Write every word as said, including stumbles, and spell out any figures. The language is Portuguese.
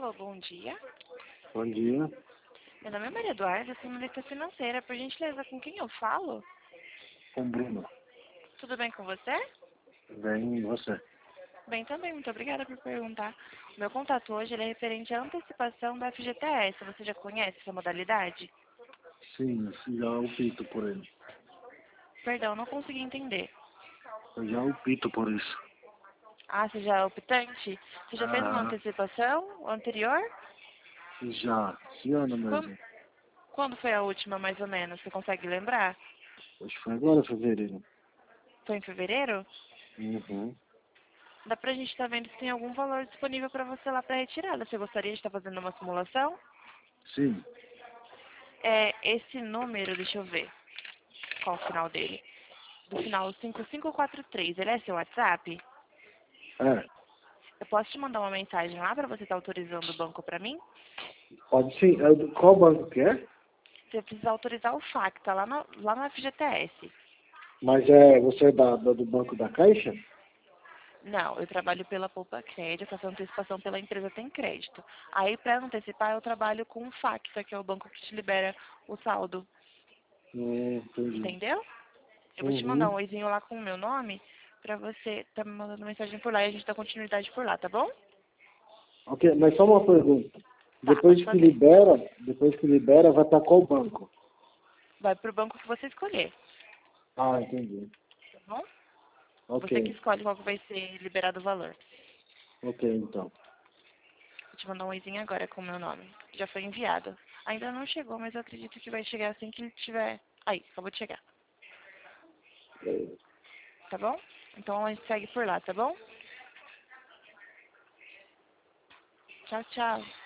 Alô, bom dia. Bom dia. Meu nome é Maria Eduarda, sou analista financeira. Por gentileza, com quem eu falo? Com Bruno. Tudo bem com você? Bem, e você? Bem também, muito obrigada por perguntar. O meu contato hoje ele é referente à antecipação da F G T S. Você já conhece essa modalidade? Sim, já opto por ele. Perdão, não consegui entender. Eu já opto por isso. Ah, você já é optante? Você já fez uma Ah, antecipação anterior? já. Esse ano Quando, mesmo. quando foi a última, mais ou menos? Você consegue lembrar? Acho que foi agora, fevereiro. Foi em fevereiro? Uhum. Dá pra gente estar vendo se tem algum valor disponível para você lá para retirada. Você gostaria de estar fazendo uma simulação? Sim. É esse número, deixa eu ver qual o final dele. Do final cinco cinco quatro três, ele é seu WhatsApp? É. Eu posso te mandar uma mensagem lá para você estar autorizando o banco para mim? Pode sim. É do- Qual banco que é? Você precisa autorizar o Facta lá no, lá no F G T S. Mas é, você é da, da- do banco da Caixa? Não, eu trabalho pela Poupa Crédito, faço antecipação pela empresa Tem Crédito. Aí, para antecipar, eu trabalho com o Facta, que é o banco que te libera o saldo. Hum, entendi. Entendeu? Eu vou te mandar um Uhum. oizinho lá com o meu nome pra você tá me mandando mensagem por lá e a gente dá continuidade por lá, tá bom? Ok, mas só uma pergunta. Tá, pode Depois que fazer. libera, depois que libera, vai para qual banco? Vai pro banco que você escolher, Ah, entendi. tá bom? Você que Ok. escolhe qual que vai ser liberado o valor. Ok, então. Vou te mandar um oizinho agora com o meu nome. Já foi enviado. Ainda não chegou, mas eu acredito que vai chegar assim que ele tiver... Aí, acabou de chegar, É. tá bom? Então a gente segue por lá, tá bom? Tchau, tchau.